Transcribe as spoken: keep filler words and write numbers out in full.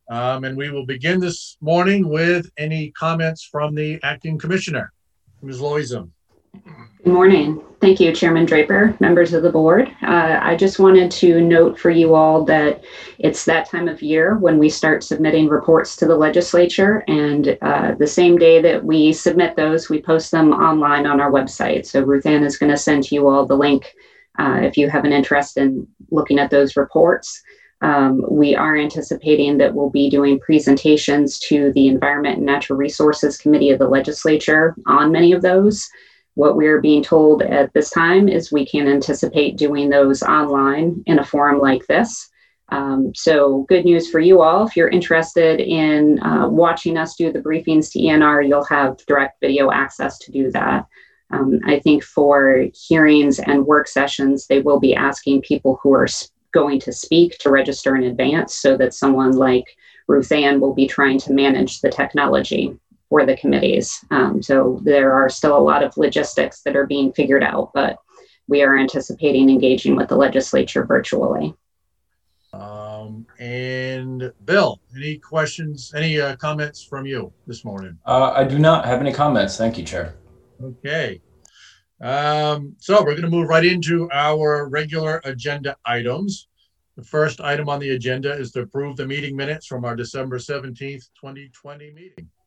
Um, and we will begin this morning with any comments from the acting commissioner, Miz Loizem. Good morning. Thank you, Chairman Draper, members of the board. Uh, I just wanted to note for you all that it's that time of year when we start submitting reports to the legislature, and uh, the same day that we submit those, we post them online on our website. So Ruth Ann is going to send you all the link uh, if you have an interest in looking at those reports. Um, we are anticipating that we'll be doing presentations to the Environment and Natural Resources Committee of the legislature on many of those. What we're being told at this time is we can anticipate doing those online in a forum like this. Um, so good news for you all. If you're interested in uh, watching us do the briefings to E N R, you'll have direct video access to do that. Um, I think for hearings and work sessions, they will be asking people who are going to speak to register in advance so that someone like Ruth Ann will be trying to manage the technology for the committees. Um, so there are still a lot of logistics that are being figured out, but we are anticipating engaging with the legislature virtually. Um, and Bill, any questions, any uh, comments from you this morning? Uh, I do not have any comments. Thank you, Chair. Okay. Um, so we're going to move right into our regular agenda items. The first item on the agenda is to approve the meeting minutes from our December seventeenth, twenty twenty meeting.